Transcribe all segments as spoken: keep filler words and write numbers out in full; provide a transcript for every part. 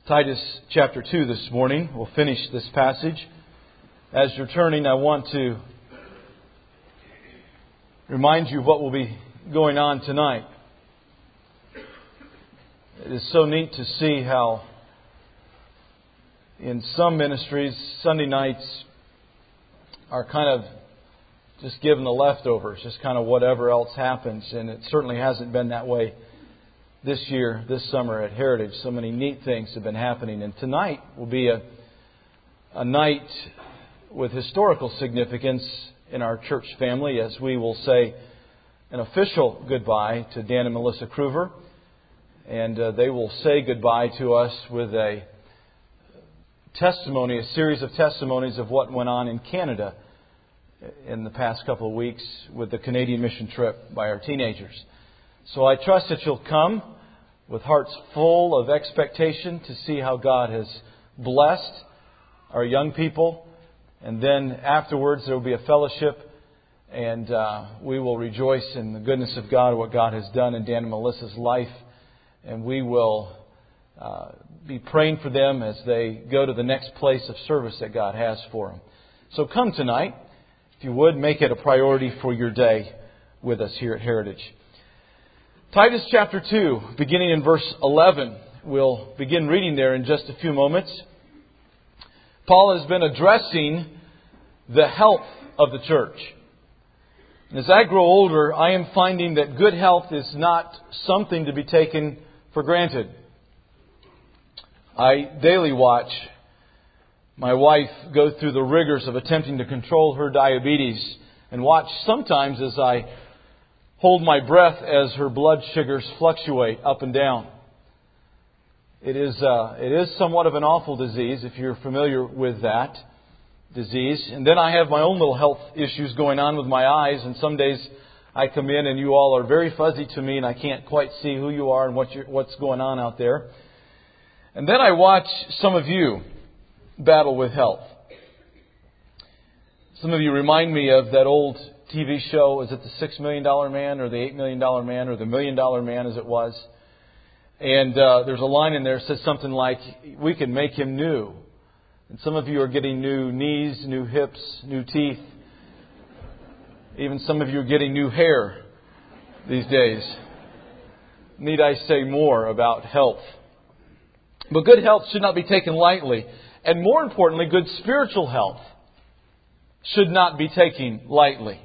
Titus chapter two this morning. We'll finish this passage. As you're turning, I want to remind you of what will be going on tonight. It is so neat to see how in some ministries, Sunday nights are kind of just given the leftovers, just kind of whatever else happens. And it certainly hasn't been that way this year, this summer at Heritage. So many neat things have been happening. And tonight will be a, a night with historical significance in our church family, as we will say an official goodbye to Dan and Melissa Kruver. And uh, they will say goodbye to us with a testimony, a series of testimonies of what went on in Canada in the past couple of weeks with the Canadian mission trip by our teenagers. So I trust that you'll come with hearts full of expectation to see how God has blessed our young people. And then afterwards there will be a fellowship, and uh, we will rejoice in the goodness of God, what God has done in Dan and Melissa's life. And we will uh, be praying for them as they go to the next place of service that God has for them. So come tonight. If you would, make it a priority for your day with us here at Heritage. Titus chapter two, beginning in verse eleven. We'll begin reading there in just a few moments. Paul has been addressing the health of the church. And as I grow older, I am finding that good health is not something to be taken for granted. I daily watch my wife go through the rigors of attempting to control her diabetes, and watch sometimes as I hold my breath as her blood sugars fluctuate up and down. It is uh, it is somewhat of an awful disease if you're familiar with that disease. And then I have my own little health issues going on with my eyes, and some days I come in and you all are very fuzzy to me and I can't quite see who you are and what you're, what's going on out there. And then I watch some of you battle with health. Some of you remind me of that old T V show. Is it the Six Million Dollar Man or the Eight Million Dollar Man or the Million Dollar Man as it was? And uh, there's a line in there that says something like, we can make him new. And some of you are getting new knees, new hips, new teeth. Even some of you are getting new hair these days. Need I say more about health? But good health should not be taken lightly. And more importantly, good spiritual health should not be taken lightly.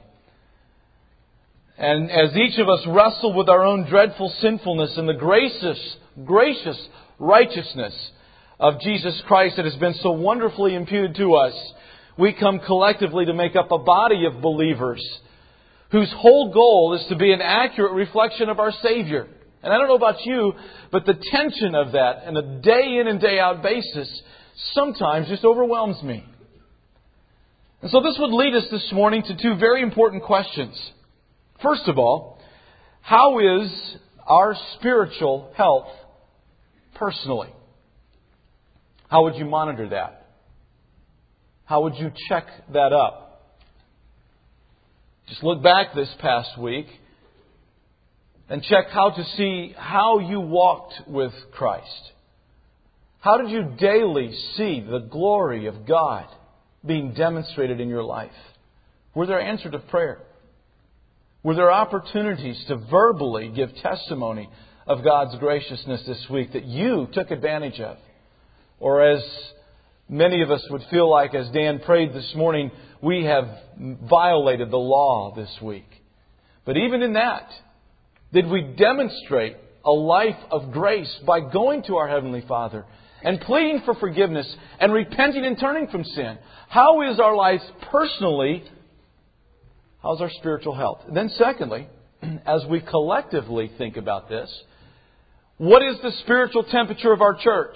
And as each of us wrestle with our own dreadful sinfulness and the gracious, gracious righteousness of Jesus Christ that has been so wonderfully imputed to us, we come collectively to make up a body of believers whose whole goal is to be an accurate reflection of our Savior. And I don't know about you, but the tension of that on a day in and day out basis sometimes just overwhelms me. And so this would lead us this morning to two very important questions. First of all, how is our spiritual health personally? How would you monitor that? How would you check that up? Just look back this past week and check how to see how you walked with Christ. How did you daily see the glory of God being demonstrated in your life? Were there answers to prayer? Were there opportunities to verbally give testimony of God's graciousness this week that you took advantage of? Or as many of us would feel like, as Dan prayed this morning, we have violated the law this week. But even in that, did we demonstrate a life of grace by going to our Heavenly Father and pleading for forgiveness and repenting and turning from sin? How is our life personally? How's our spiritual health? And then secondly, as we collectively think about this, what is the spiritual temperature of our church?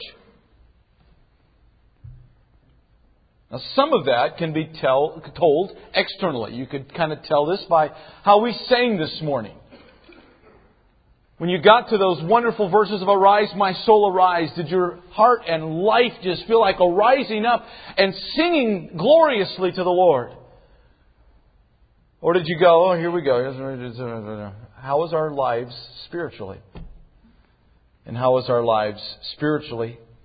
Now, some of that can be tell, told externally. You could kind of tell this by how we sang this morning. When you got to those wonderful verses of Arise, my soul, arise, did your heart and life just feel like a rising up and singing gloriously to the Lord? Or did you go, oh, here we go. How is our lives spiritually? And how is our lives spiritually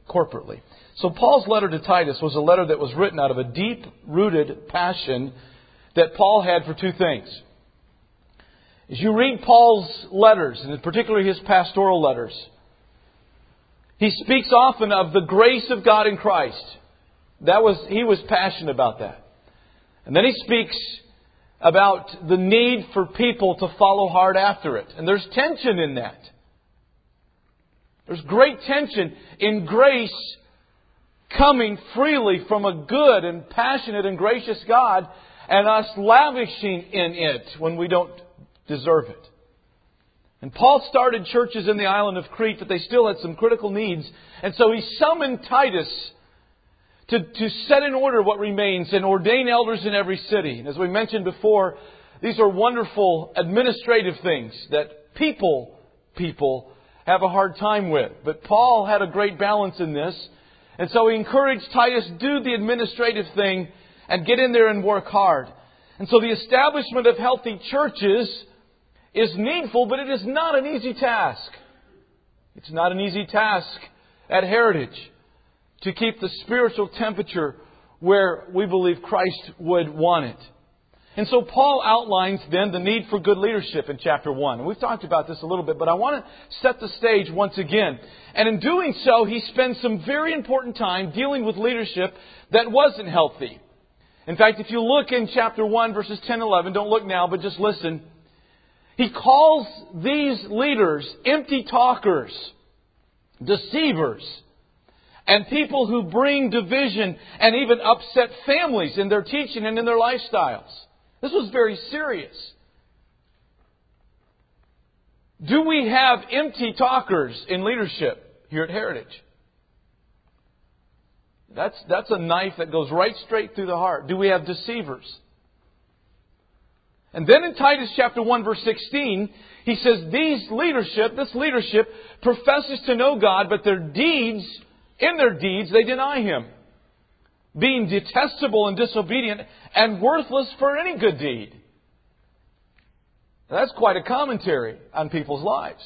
corporately. So Paul's letter to Titus was a letter that was written out of a deep-rooted passion that Paul had for two things. As you read Paul's letters, and particularly his pastoral letters, he speaks often of the grace of God in Christ. That was, he was passionate about that. And then he speaks about the need for people to follow hard after it. And there's tension in that. There's great tension in grace coming freely from a good and passionate and gracious God, and us lavishing in it when we don't deserve it. And Paul started churches in the island of Crete, but they still had some critical needs. And so he summoned Titus to, to set in order what remains and ordain elders in every city. And as we mentioned before, these are wonderful administrative things that people, people have a hard time with. But Paul had a great balance in this. And so he encouraged Titus, do the administrative thing and get in there and work hard. And so the establishment of healthy churches is needful, but it is not an easy task. It's not an easy task at Heritage to keep the spiritual temperature where we believe Christ would want it. And so Paul outlines then the need for good leadership in chapter one. And we've talked about this a little bit, but I want to set the stage once again. And in doing so, he spends some very important time dealing with leadership that wasn't healthy. In fact, if you look in chapter one, verses ten and eleven, don't look now, but just listen. He calls these leaders empty talkers, deceivers, and people who bring division and even upset families in their teaching and in their lifestyles. This was very serious. Do we have empty talkers in leadership here at Heritage? That's, that's a knife that goes right straight through the heart. Do we have deceivers? And then in Titus chapter one verse sixteen, he says these leadership, this leadership professes to know God, but their deeds, in their deeds, they deny Him, being detestable and disobedient and worthless for any good deed. That's quite a commentary on people's lives.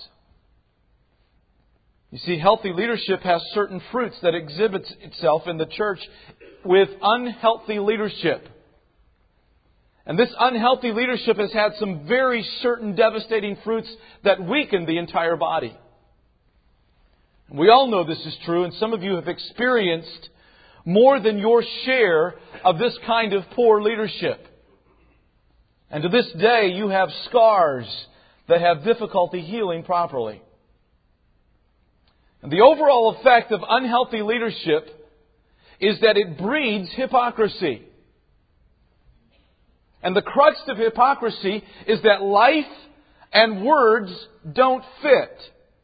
You see, healthy leadership has certain fruits that exhibits itself in the church with unhealthy leadership. And this unhealthy leadership has had some very certain devastating fruits that weaken the entire body. We all know this is true, and some of you have experienced more than your share of this kind of poor leadership. And to this day, you have scars that have difficulty healing properly. And the overall effect of unhealthy leadership is that it breeds hypocrisy. And the crux of hypocrisy is that life and words don't fit.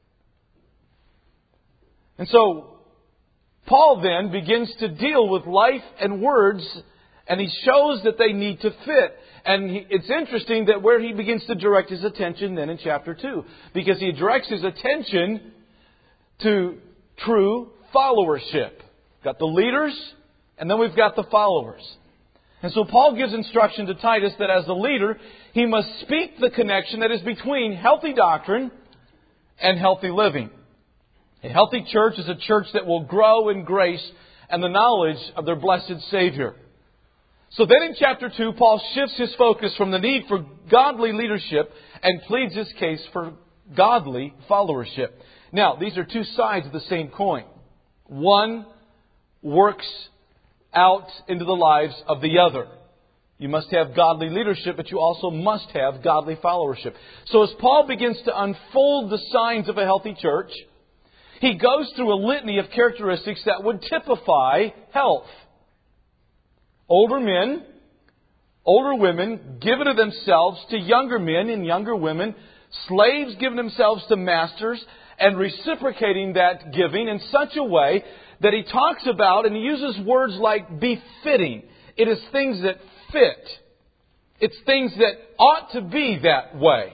And so, Paul then begins to deal with life and words, and he shows that they need to fit. And he, it's interesting that where he begins to direct his attention then in chapter two. Because he directs his attention to true followership. Got the leaders, and then we've got the followers. And so Paul gives instruction to Titus that as the leader, he must speak the connection that is between healthy doctrine and healthy living. A healthy church is a church that will grow in grace and the knowledge of their blessed Savior. So then in chapter two, Paul shifts his focus from the need for godly leadership and pleads his case for godly followership. Now, these are two sides of the same coin. One works out into the lives of the other. You must have godly leadership, but you also must have godly followership. So as Paul begins to unfold the signs of a healthy church, he goes through a litany of characteristics that would typify health. Older men, older women given of themselves to younger men and younger women, slaves giving themselves to masters, and reciprocating that giving in such a way that he talks about, and he uses words like befitting. It is things that fit. It's things that ought to be that way.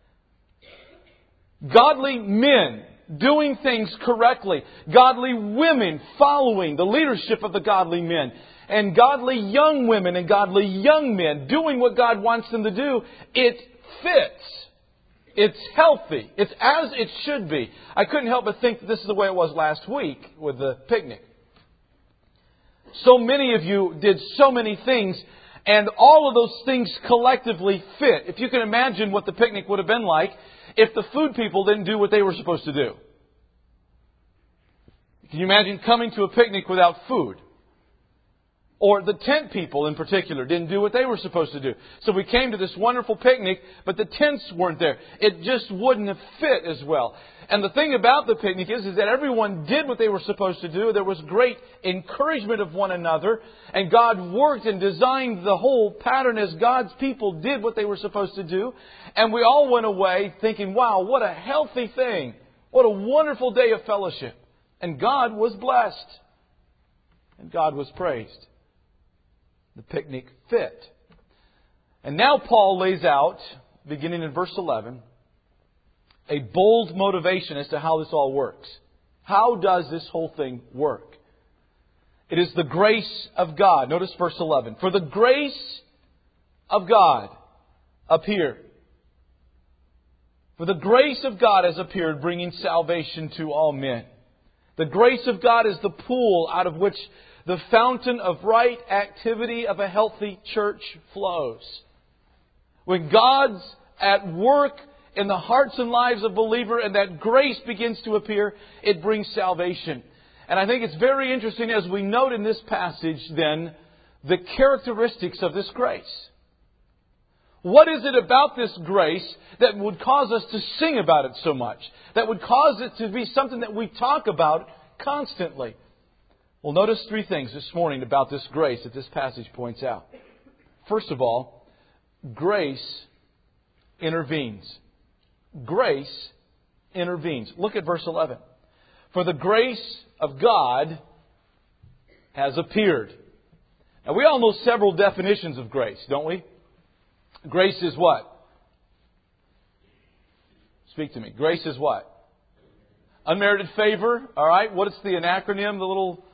Godly men doing things correctly. Godly women following the leadership of the godly men. And godly young women and godly young men doing what God wants them to do. It fits. It's healthy. It's as it should be. I couldn't help but think that this is the way it was last week with the picnic. So many of you did so many things, and all of those things collectively fit. If you can imagine what the picnic would have been like if the food people didn't do what they were supposed to do. Can you imagine coming to a picnic without food? Or the tent people in particular didn't do what they were supposed to do. So we came to this wonderful picnic, but the tents weren't there. It just wouldn't have fit as well. And the thing about the picnic is, is that everyone did what they were supposed to do. There was great encouragement of one another. And God worked and designed the whole pattern as God's people did what they were supposed to do. And we all went away thinking, wow, what a healthy thing. What a wonderful day of fellowship. And God was blessed. And God was praised. The picnic fit. And now Paul lays out, beginning in verse eleven, a bold motivation as to how this all works. How does this whole thing work? It is the grace of God. Notice verse eleven. For the grace of God appeared. For the grace of God has appeared, bringing salvation to all men. The grace of God is the pool out of which the fountain of right activity of a healthy church flows. When God's at work in the hearts and lives of believer and that grace begins to appear, it brings salvation. And I think it's very interesting as we note in this passage then the characteristics of this grace. What is it about this grace that would cause us to sing about it so much? That would cause it to be something that we talk about constantly? Well, notice three things this morning about this grace that this passage points out. First of all, grace intervenes. Grace intervenes. Look at verse eleven. For the grace of God has appeared. Now, we all know several definitions of grace, don't we? Grace is what? Speak to me. Grace is what? Unmerited favor. All right. What is the acronym? The little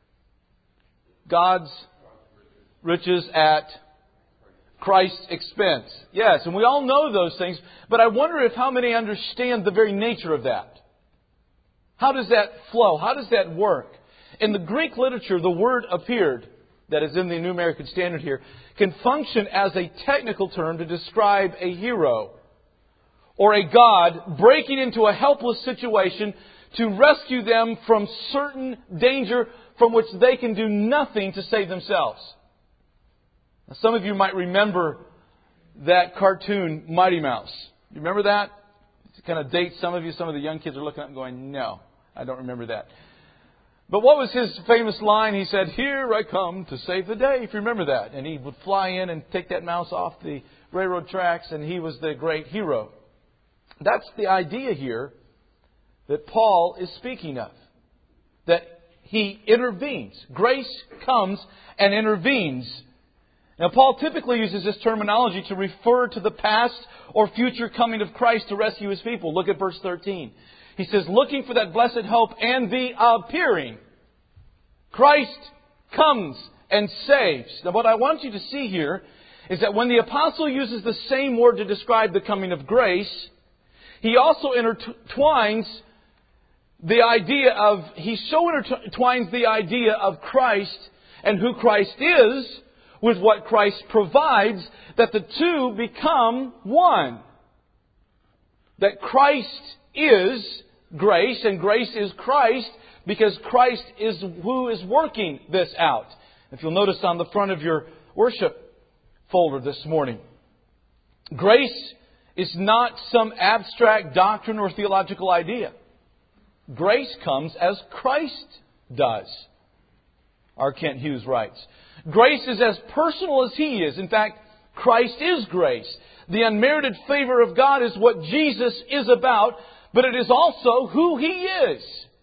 God's riches at Christ's expense. Yes, and we all know those things, but I wonder if how many understand the very nature of that. How does that flow? How does that work? In the Greek literature, the word appeared, that is in the New American Standard here, can function as a technical term to describe a hero or a God breaking into a helpless situation to rescue them from certain danger from which they can do nothing to save themselves. Now, some of you might remember that cartoon, Mighty Mouse. You remember that? To kind of date some of you. Some of the young kids are looking up and going, no, I don't remember that. But what was his famous line? He said, "Here I come to save the day," if you remember that. And he would fly in and take that mouse off the railroad tracks, and he was the great hero. That's the idea here that Paul is speaking of. That He intervenes. Grace comes and intervenes. Now, Paul typically uses this terminology to refer to the past or future coming of Christ to rescue His people. Look at verse thirteen. He says, looking for that blessed hope and the appearing. Christ comes and saves. Now, what I want you to see here is that when the apostle uses the same word to describe the coming of grace, he also intertwines the idea of, he so intertwines the idea of Christ and who Christ is with what Christ provides, that the two become one. That Christ is grace and grace is Christ because Christ is who is working this out. If you'll notice on the front of your worship folder this morning, grace is not some abstract doctrine or theological idea. Grace comes as Christ does. R. Kent Hughes writes, grace is as personal as He is. In fact, Christ is grace. The unmerited favor of God is what Jesus is about, but it is also who He is.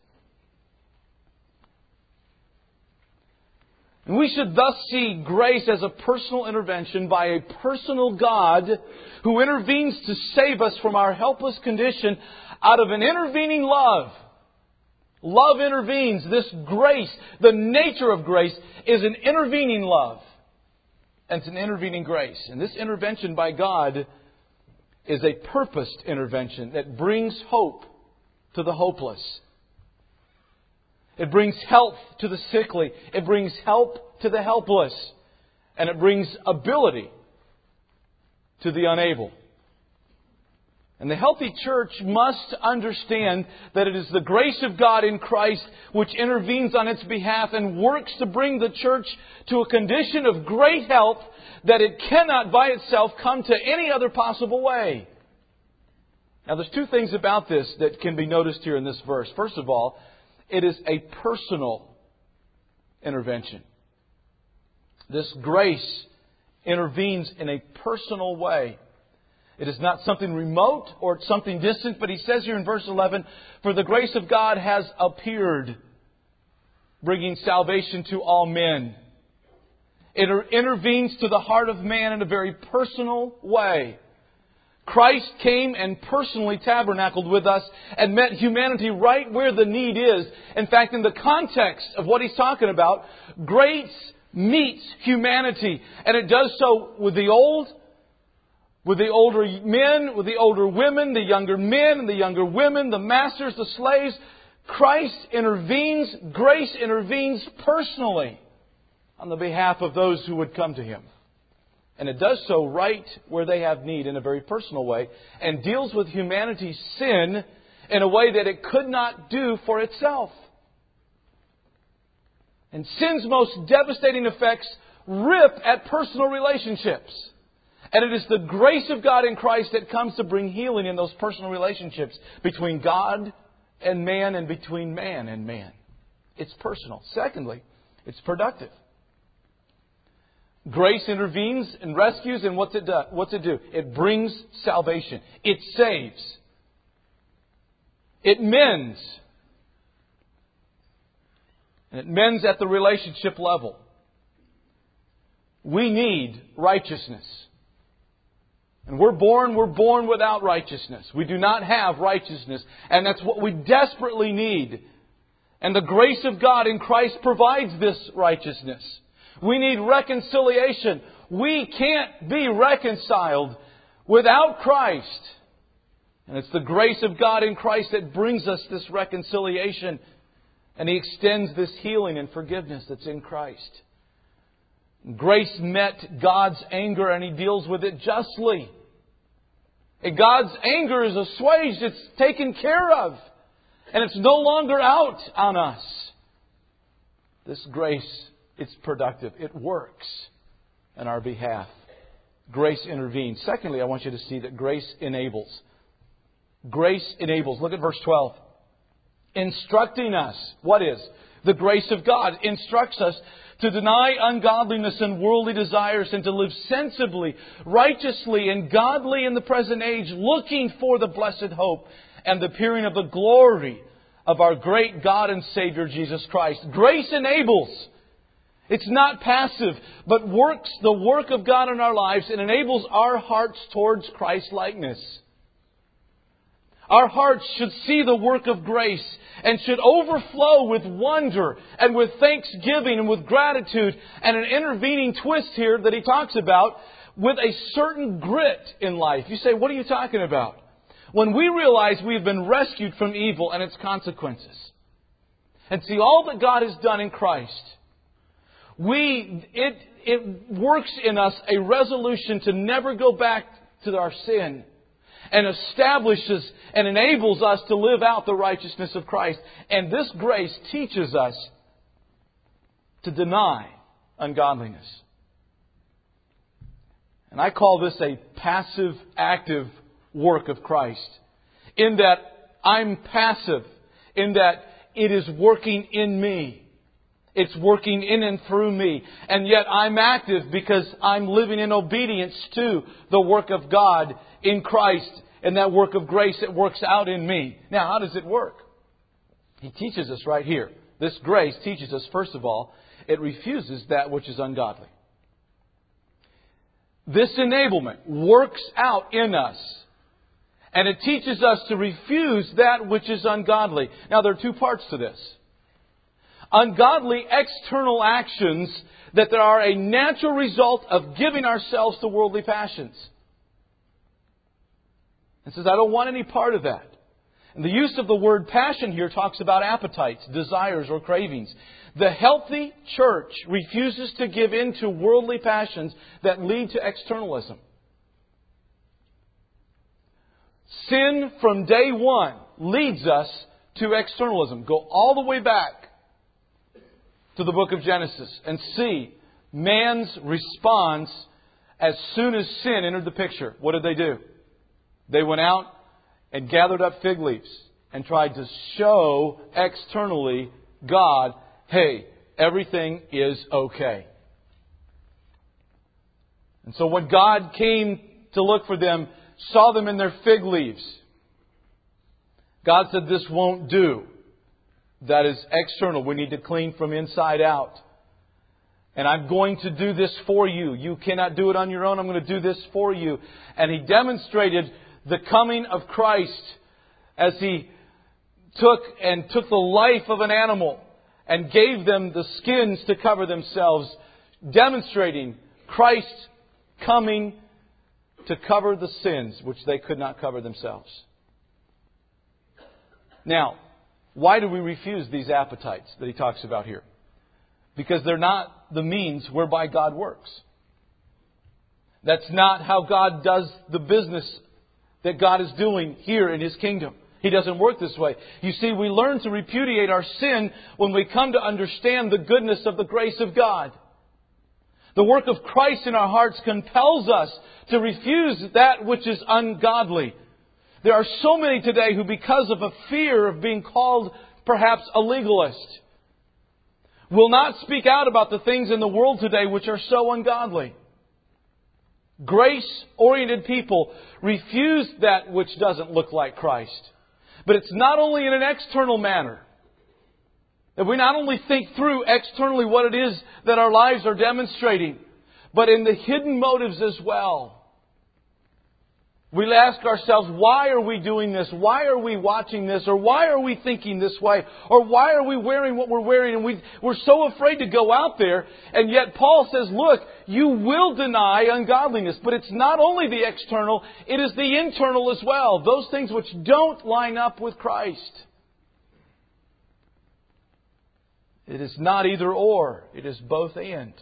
And we should thus see grace as a personal intervention by a personal God who intervenes to save us from our helpless condition out of an intervening love. Love intervenes. This grace, the nature of grace, is an intervening love. And it's an intervening grace. And this intervention by God is a purposed intervention that brings hope to the hopeless. It brings health to the sickly. It brings help to the helpless. And it brings ability to the unable. And the healthy church must understand that it is the grace of God in Christ which intervenes on its behalf and works to bring the church to a condition of great health that it cannot by itself come to any other possible way. Now there's two things about this that can be noticed here in this verse. First of all, it is a personal intervention. This grace intervenes in a personal way. It is not something remote or something distant, but he says here in verse eleven, "For the grace of God has appeared, bringing salvation to all men." It intervenes to the heart of man in a very personal way. Christ came and personally tabernacled with us and met humanity right where the need is. In fact, in the context of what he's talking about, grace meets humanity. And it does so with the old, with the older men, with the older women, the younger men and the younger women, the masters, the slaves. Christ intervenes, grace intervenes personally on the behalf of those who would come to Him. And it does so right where they have need in a very personal way and deals with humanity's sin in a way that it could not do for itself. And sin's most devastating effects rip at personal relationships. And it is the grace of God in Christ that comes to bring healing in those personal relationships between God and man and between man and man. It's personal. Secondly, it's productive. Grace intervenes and rescues, and what's it do? What's it do? It brings salvation. It saves. It mends. And it mends at the relationship level. We need righteousness. And we're born, we're born without righteousness. We do not have righteousness. And that's what we desperately need. And the grace of God in Christ provides this righteousness. We need reconciliation. We can't be reconciled without Christ. And it's the grace of God in Christ that brings us this reconciliation. And He extends this healing and forgiveness that's in Christ. Grace met God's anger and He deals with it justly. And God's anger is assuaged. It's taken care of. And it's no longer out on us. This grace, it's productive. It works on our behalf. Grace intervenes. Secondly, I want you to see that grace enables. Grace enables. Look at verse twelve. Instructing us. What is? The grace of God instructs us to deny ungodliness and worldly desires and to live sensibly, righteously, and godly in the present age, looking for the blessed hope and the appearing of the glory of our great God and Savior Jesus Christ. Grace enables. It's not passive, but works the work of God in our lives and enables our hearts towards Christ-likeness. Our hearts should see the work of grace and should overflow with wonder and with thanksgiving and with gratitude and an intervening twist here that he talks about with a certain grit in life. You say, what are you talking about? When we realize we have been rescued from evil and its consequences and see all that God has done in Christ, we it it works in us a resolution to never go back to our sin. And establishes and enables us to live out the righteousness of Christ. And this grace teaches us to deny ungodliness. And I call this a passive, active work of Christ. In that I'm passive. In that it is working in me. It's working in and through me. And yet I'm active because I'm living in obedience to the work of God in Christ. And that work of grace that works out in me. Now, how does it work? He teaches us right here. This grace teaches us, first of all, it refuses that which is ungodly. This enablement works out in us. And it teaches us to refuse that which is ungodly. Now, there are two parts to this. Ungodly external actions that there are a natural result of giving ourselves to worldly passions. and says, I don't want any part of that. And the use of the word passion here talks about appetites, desires, or cravings. The healthy church refuses to give in to worldly passions that lead to externalism. Sin from day one leads us to externalism. Go all the way back to the book of Genesis and see man's response as soon as sin entered the picture. What did they do? They went out and gathered up fig leaves and tried to show externally God, hey, everything is okay. And so when God came to look for them, saw them in their fig leaves, God said, this won't do. That is external. We need to clean from inside out. And I'm going to do this for you. You cannot do it on your own. I'm going to do this for you. And He demonstrated the coming of Christ as He took and took the life of an animal and gave them the skins to cover themselves, demonstrating Christ coming to cover the sins which they could not cover themselves. Now, why do we refuse these appetites that He talks about here? Because they're not the means whereby God works. That's not how God does the business that God is doing here in His kingdom. He doesn't work this way. You see, we learn to repudiate our sin when we come to understand the goodness of the grace of God. The work of Christ in our hearts compels us to refuse that which is ungodly. There are so many today who, because of a fear of being called perhaps a legalist, will not speak out about the things in the world today which are so ungodly. Grace-oriented people refuse that which doesn't look like Christ. But it's not only in an external manner. That we not only think through externally what it is that our lives are demonstrating, but in the hidden motives as well. We ask ourselves, why are we doing this? Why are we watching this? Or why are we thinking this way? Or why are we wearing what we're wearing? And we, we're so afraid to go out there. And yet Paul says, look, you will deny ungodliness. But it's not only the external, it is the internal as well. Those things which don't line up with Christ. It is not either or. It is both and.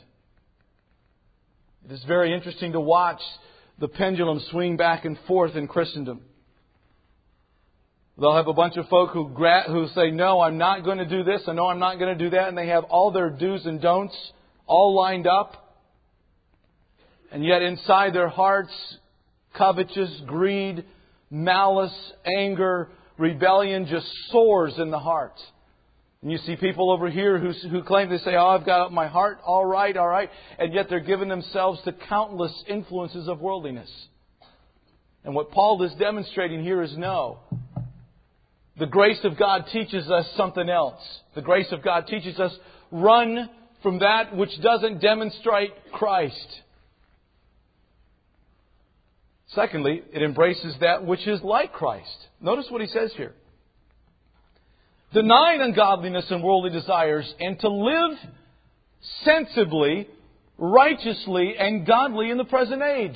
It is very interesting to watch the pendulum swing back and forth in Christendom. They'll have a bunch of folk who gra- who say, no, I'm not going to do this, and no, I'm not going to do that. And they have all their do's and don'ts all lined up. And yet inside their hearts, covetous, greed, malice, anger, rebellion just soars in the heart. And you see people over here who, who claim, they say, oh, I've got my heart all right, all right. And yet they're giving themselves to countless influences of worldliness. And what Paul is demonstrating here is no. The grace of God teaches us something else. The grace of God teaches us, run from that which doesn't demonstrate Christ. Secondly, it embraces that which is like Christ. Notice what he says here. Denying ungodliness and worldly desires, and to live sensibly, righteously, and godly in the present age.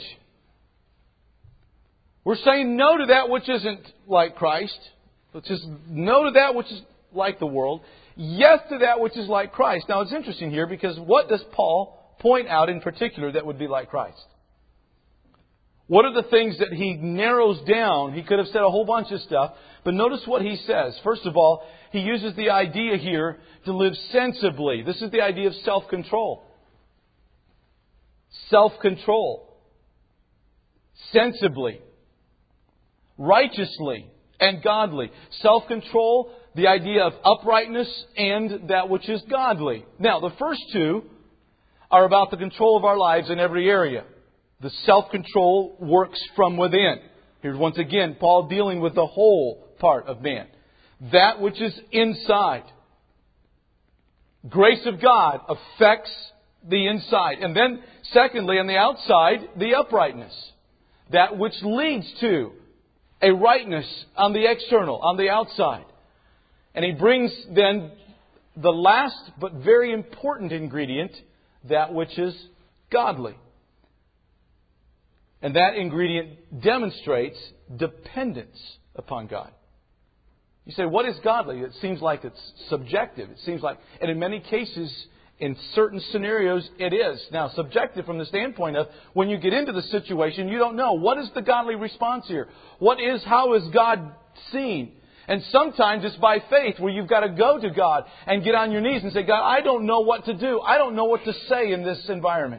We're saying no to that which isn't like Christ. Which is no to that which is like the world. Yes to that which is like Christ. Now it's interesting here because what does Paul point out in particular that would be like Christ? What are the things that he narrows down? He could have said a whole bunch of stuff. But notice what he says. First of all, he uses the idea here to live sensibly. This is the idea of self-control. Self-control. Sensibly. Righteously and godly. Self-control, the idea of uprightness and that which is godly. Now, the first two are about the control of our lives in every area. The self-control works from within. Here's once again Paul dealing with the whole part of man. That which is inside. Grace of God affects the inside. And then, secondly, on the outside, the uprightness. That which leads to a rightness on the external, on the outside. And he brings then the last but very important ingredient, that which is godly. And that ingredient demonstrates dependence upon God. You say, what is godly? It seems like it's subjective. It seems like, and in many cases, in certain scenarios, it is. Now, subjective from the standpoint of when you get into the situation, you don't know. What is the godly response here? What is, how is God seen? And sometimes it's by faith where you've got to go to God and get on your knees and say, God, I don't know what to do. I don't know what to say in this environment.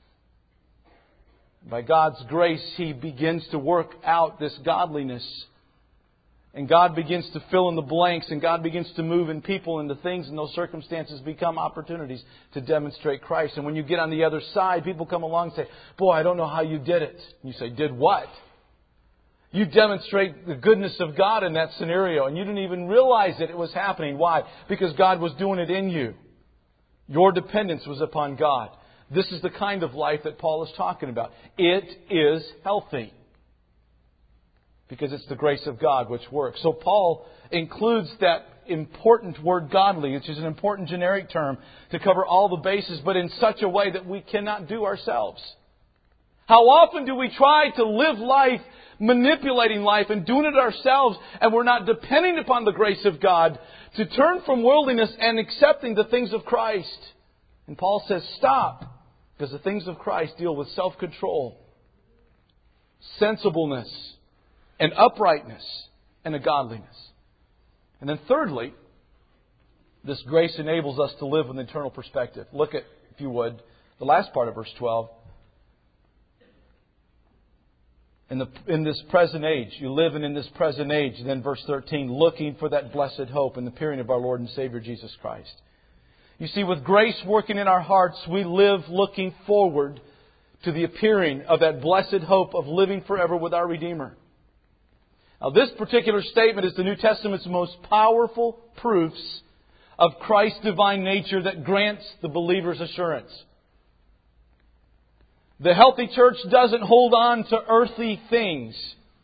By God's grace, He begins to work out this godliness. And God begins to fill in the blanks, and God begins to move in people, and the things and those circumstances become opportunities to demonstrate Christ. And when you get on the other side, people come along and say, boy, I don't know how you did it. And you say, did what? You demonstrate the goodness of God in that scenario, and you didn't even realize that it was happening. Why? Because God was doing it in you. Your dependence was upon God. This is the kind of life that Paul is talking about. It is healthy. Because it's the grace of God which works. So Paul includes that important word godly, which is an important generic term to cover all the bases, but in such a way that we cannot do ourselves. How often do we try to live life, manipulating life and doing it ourselves, and we're not depending upon the grace of God to turn from worldliness and accepting the things of Christ? And Paul says, stop, because the things of Christ deal with self-control, sensibleness, and uprightness, and a godliness. And then thirdly, this grace enables us to live with an eternal perspective. Look at, if you would, the last part of verse twelve. In, the, in this present age, you live in, in this present age, then verse thirteen, looking for that blessed hope and the appearing of our Lord and Savior Jesus Christ. You see, with grace working in our hearts, we live looking forward to the appearing of that blessed hope of living forever with our Redeemer. Now, this particular statement is the New Testament's most powerful proofs of Christ's divine nature that grants the believer's assurance. The healthy church doesn't hold on to earthly things,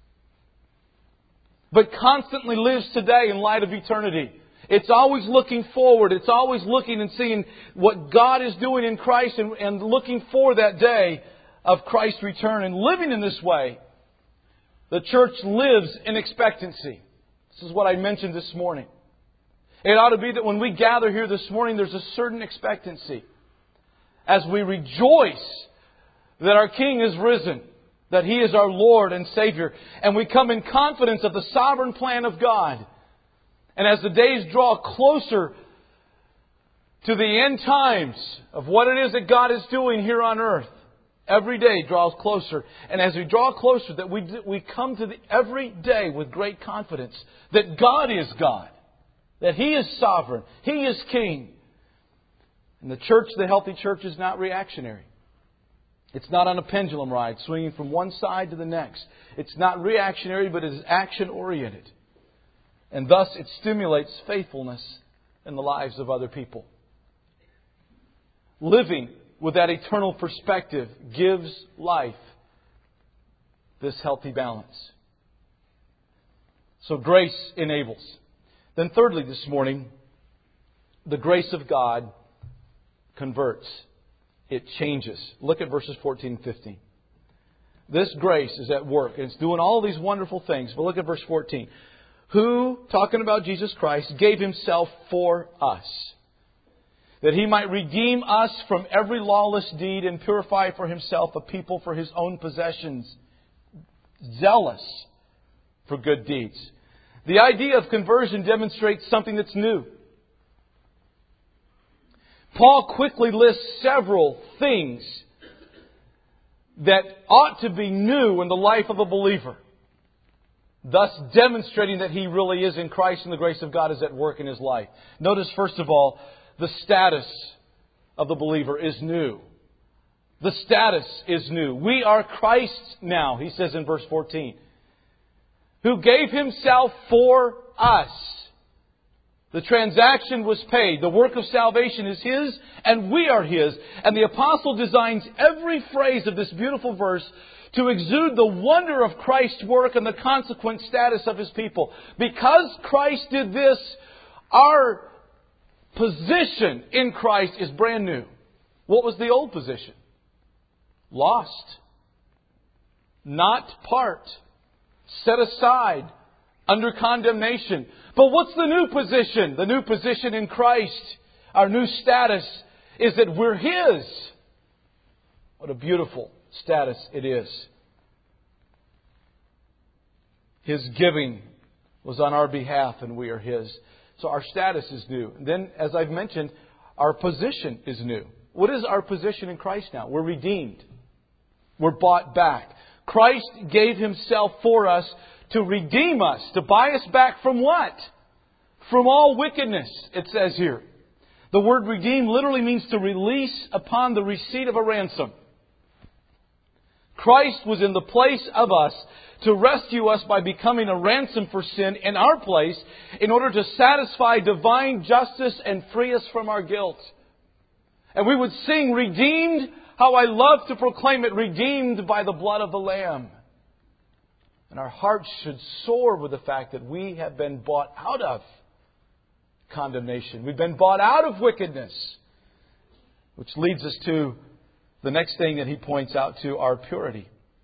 but constantly lives today in light of eternity. It's always looking forward. It's always looking and seeing what God is doing in Christ and, and looking for that day of Christ's return. And living in this way, the church lives in expectancy. This is what I mentioned this morning. It ought to be that when we gather here this morning, there's a certain expectancy as we rejoice that our King is risen, that He is our Lord and Savior, and we come in confidence of the sovereign plan of God. And as the days draw closer to the end times of what it is that God is doing here on earth, every day draws closer. And as we draw closer, that we, we come to the, every day with great confidence that God is God, that He is sovereign, He is King. And the church, the healthy church, is not reactionary. It's not on a pendulum ride, swinging from one side to the next. It's not reactionary, but it is action-oriented. And thus it stimulates faithfulness in the lives of other people. Living with that eternal perspective gives life this healthy balance. So grace enables. Then thirdly this morning, the grace of God converts. It changes. Look at verses fourteen and fifteen. This grace is at work, and it's doing all these wonderful things. But look at verse fourteen. Who, talking about Jesus Christ, gave Himself for us, that He might redeem us from every lawless deed and purify for Himself a people for His own possessions, zealous for good deeds. The idea of conversion demonstrates something that's new. Paul quickly lists several things that ought to be new in the life of a believer, thus demonstrating that he really is in Christ and the grace of God is at work in his life. Notice, first of all, the status of the believer is new. The status is new. We are Christ's now, he says in verse fourteen, who gave Himself for us. The transaction was paid. The work of salvation is His, and we are His. And the apostle designs every phrase of this beautiful verse to exude the wonder of Christ's work and the consequent status of His people. Because Christ did this, our position in Christ is brand new. What was the old position? Lost. Not part. set aside, under condemnation. But what's the new position? The new position in Christ, our new status, is that we're His. What a beautiful status it is. His giving was on our behalf and we are His. So our status is new. And then, as I've mentioned, our position is new. What is our position in Christ now? We're redeemed. We're bought back. Christ gave Himself for us to redeem us, to buy us back from what? From all wickedness, it says here. The word redeem literally means to release upon the receipt of a ransom. Christ was in the place of us to rescue us by becoming a ransom for sin in our place in order to satisfy divine justice and free us from our guilt. And we would sing, redeemed, how I love to proclaim it, redeemed by the blood of the Lamb. And our hearts should soar with the fact that we have been bought out of condemnation. We've been bought out of wickedness. Which leads us to the next thing that he points out to, our purity.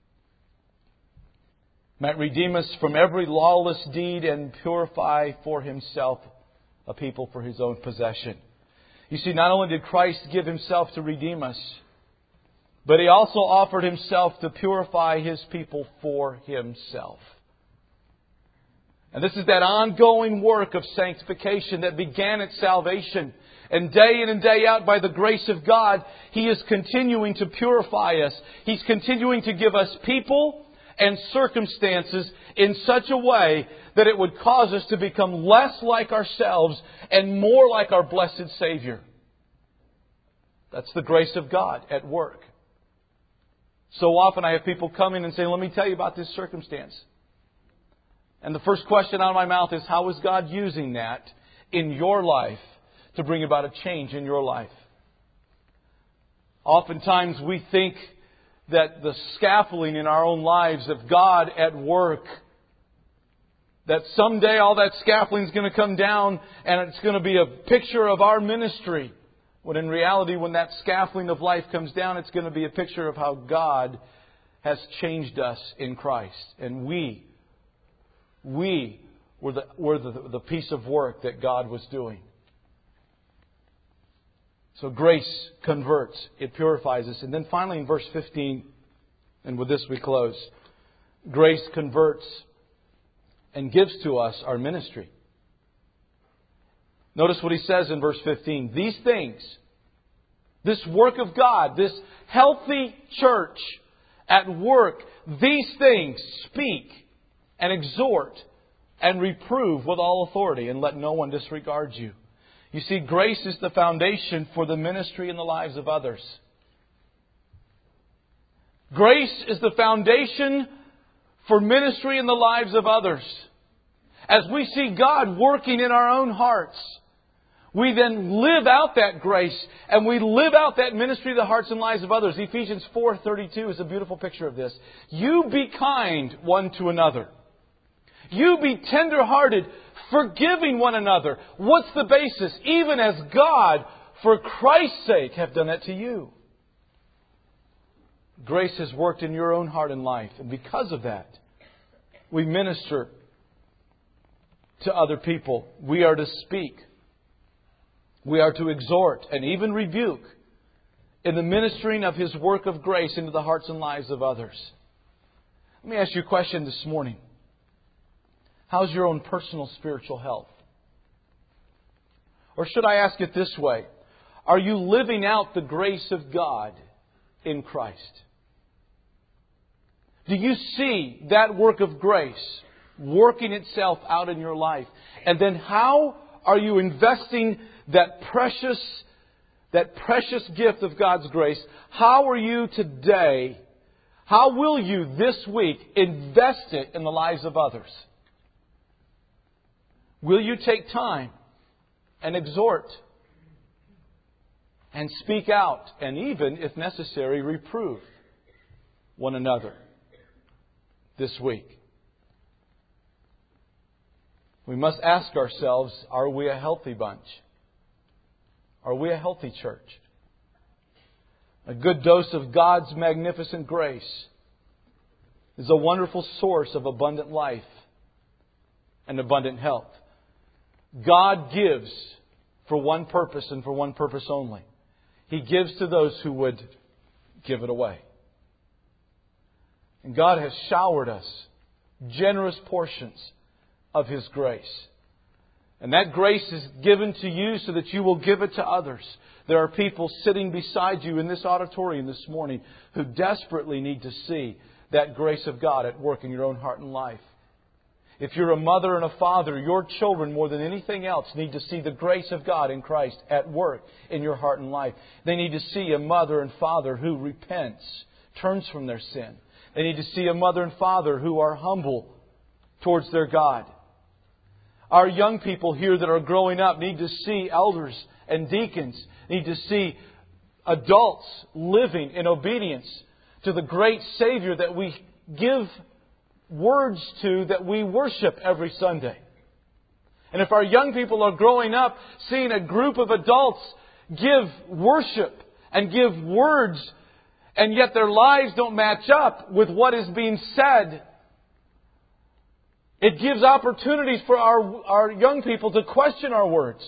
Might redeem us from every lawless deed and purify for Himself a people for His own possession. You see, not only did Christ give Himself to redeem us, but He also offered Himself to purify His people for Himself. And this is that ongoing work of sanctification that began at salvation. And day in and day out, by the grace of God, He is continuing to purify us. He's continuing to give us people and circumstances in such a way that it would cause us to become less like ourselves and more like our blessed Savior. That's the grace of God at work. So often I have people come in and say, let me tell you about this circumstance. And the first question out of my mouth is, how is God using that in your life to bring about a change in your life? Oftentimes we think that the scaffolding in our own lives of God at work, that someday all that scaffolding is going to come down and it's going to be a picture of our ministry. When in reality, when that scaffolding of life comes down, it's going to be a picture of how God has changed us in Christ. And we, we were the, were the, the piece of work that God was doing. So grace converts. It purifies us. And then finally in verse fifteen, and with this we close, grace converts and gives to us our ministry. Notice what he says in verse fifteen. These things, this work of God, this healthy church at work, these things speak and exhort and reprove with all authority, and let no one disregard you. You see, grace is the foundation for the ministry in the lives of others. Grace is the foundation for ministry in the lives of others. As we see God working in our own hearts, we then live out that grace and we live out that ministry to the hearts and lives of others. Ephesians four thirty-two is a beautiful picture of this. You be kind one to another. You be tender-hearted, forgiving one another. What's the basis? Even as God, for Christ's sake, have done it to you. Grace has worked in your own heart and life. And because of that, we minister to other people. We are to speak. We are to exhort and even rebuke in the ministering of His work of grace into the hearts and lives of others. Let me ask you a question this morning. How's your own personal spiritual health? Or should I ask it this way? Are you living out the grace of God in Christ? Do you see that work of grace working itself out in your life? And then how are you investing that precious, that precious gift of God's grace? How are you today, how will you this week invest it in the lives of others? Will you take time and exhort and speak out and even, if necessary, reprove one another this week? We must ask ourselves, are we a healthy bunch? Are we a healthy church? A good dose of God's magnificent grace is a wonderful source of abundant life and abundant health. God gives for one purpose and for one purpose only. He gives to those who would give it away. And God has showered us generous portions of His grace. And that grace is given to you so that you will give it to others. There are people sitting beside you in this auditorium this morning who desperately need to see that grace of God at work in your own heart and life. If you're a mother and a father, your children more than anything else need to see the grace of God in Christ at work in your heart and life. They need to see a mother and father who repents, turns from their sin. They need to see a mother and father who are humble towards their God. Our young people here that are growing up need to see elders and deacons, need to see adults living in obedience to the great Savior that we give words to, that we worship every Sunday. And if our young people are growing up seeing a group of adults give worship and give words, and yet their lives don't match up with what is being said, it gives opportunities for our, our young people to question our words.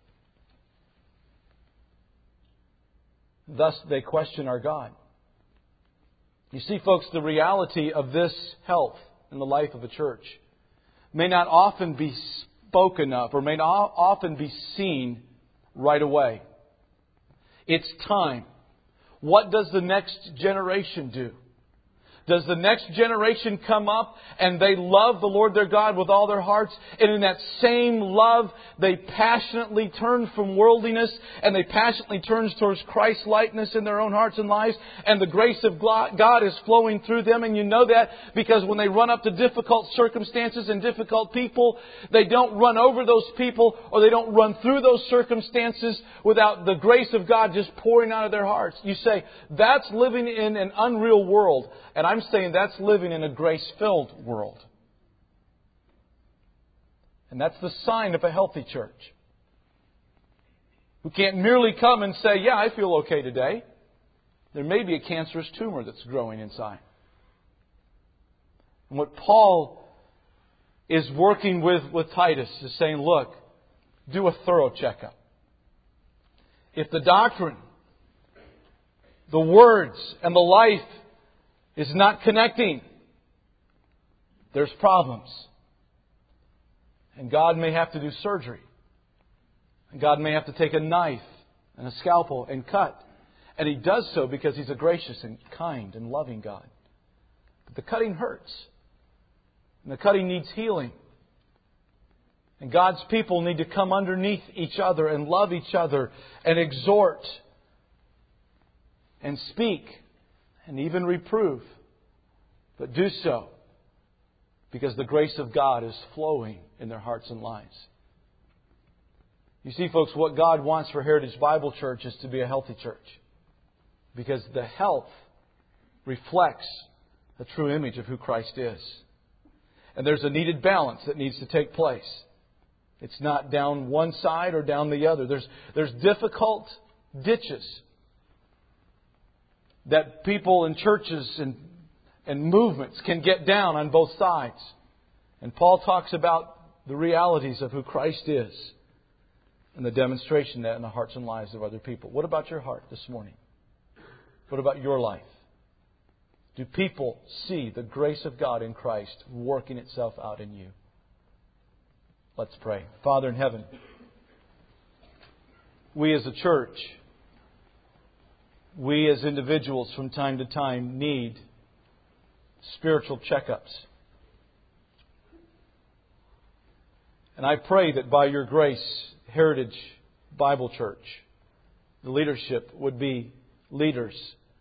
Thus they question our God. You see, folks, the reality of this health in the life of a church may not often be spoken of or may not often be seen right away. It's time. What does the next generation do? Does the next generation come up and they love the Lord their God with all their hearts? And in that same love, they passionately turn from worldliness and they passionately turn towards Christ-likeness in their own hearts and lives. And the grace of God is flowing through them. And you know that because when they run up to difficult circumstances and difficult people, they don't run over those people or they don't run through those circumstances without the grace of God just pouring out of their hearts. You say, that's living in an unreal world. And I'm saying that's living in a grace-filled world. And that's the sign of a healthy church. Who can't merely come and say, yeah, I feel okay today. There may be a cancerous tumor that's growing inside. And what Paul is working with, with Titus is saying, look, do a thorough checkup. If the doctrine, the words, and the life is not connecting, there's problems. And God may have to do surgery. And God may have to take a knife and a scalpel and cut. And He does so because He's a gracious and kind and loving God. But the cutting hurts. And the cutting needs healing. And God's people need to come underneath each other and love each other and exhort and speak and even reprove. But do so because the grace of God is flowing in their hearts and lives. You see, folks, what God wants for Heritage Bible Church is to be a healthy church. Because the health reflects the true image of who Christ is. And there's a needed balance that needs to take place. It's not down one side or down the other. There's, there's difficult ditches that people in churches and, and movements can get down on both sides. And Paul talks about the realities of who Christ is and the demonstration of that in the hearts and lives of other people. What about your heart this morning? What about your life? Do people see the grace of God in Christ working itself out in you? Let's pray. Father in heaven, we as a church, we as individuals from time to time need spiritual checkups. And I pray that by your grace, Heritage Bible Church, the leadership would be leaders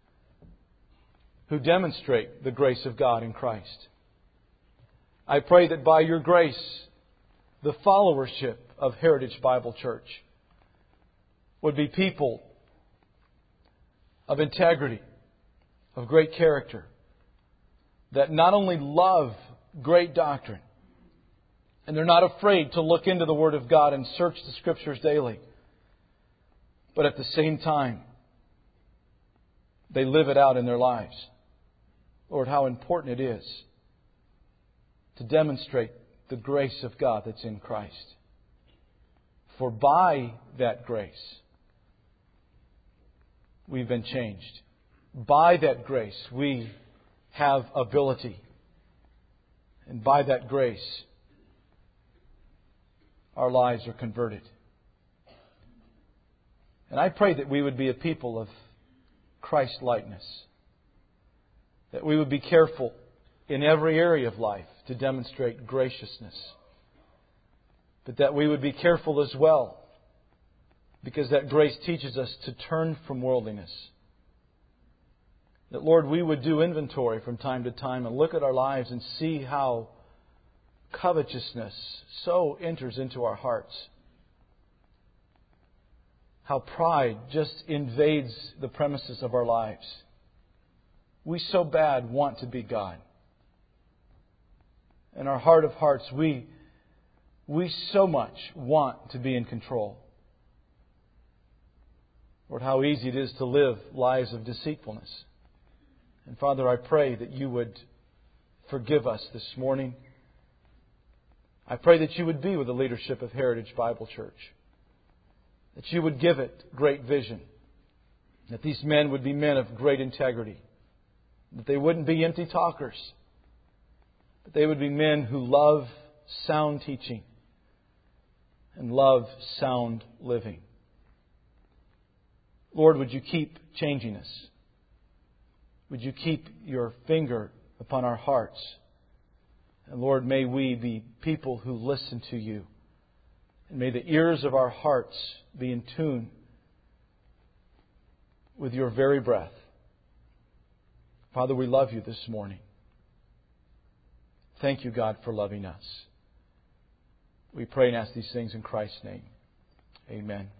who demonstrate the grace of God in Christ. I pray that by your grace, the followership of Heritage Bible Church would be people of integrity, of great character, that not only love great doctrine, and they're not afraid to look into the Word of God and search the Scriptures daily, but at the same time, they live it out in their lives. Lord, how important it is to demonstrate the grace of God that's in Christ. For by that grace, we've been changed. By that grace, we have ability. And by that grace, our lives are converted. And I pray that we would be a people of Christ-likeness. That we would be careful in every area of life to demonstrate graciousness. But that we would be careful as well, because that grace teaches us to turn from worldliness. That, Lord, we would do inventory from time to time and look at our lives and see how covetousness so enters into our hearts. How pride just invades the premises of our lives. We so bad want to be God. In our heart of hearts, we, we so much want to be in control. Lord, how easy it is to live lives of deceitfulness. And Father, I pray that you would forgive us this morning. I pray that you would be with the leadership of Heritage Bible Church. That you would give it great vision. That these men would be men of great integrity. That they wouldn't be empty talkers. But they would be men who love sound teaching and love sound living. Lord, would you keep changing us? Would you keep your finger upon our hearts? And Lord, may we be people who listen to you. And may the ears of our hearts be in tune with your very breath. Father, we love you this morning. Thank you, God, for loving us. We pray and ask these things in Christ's name. Amen.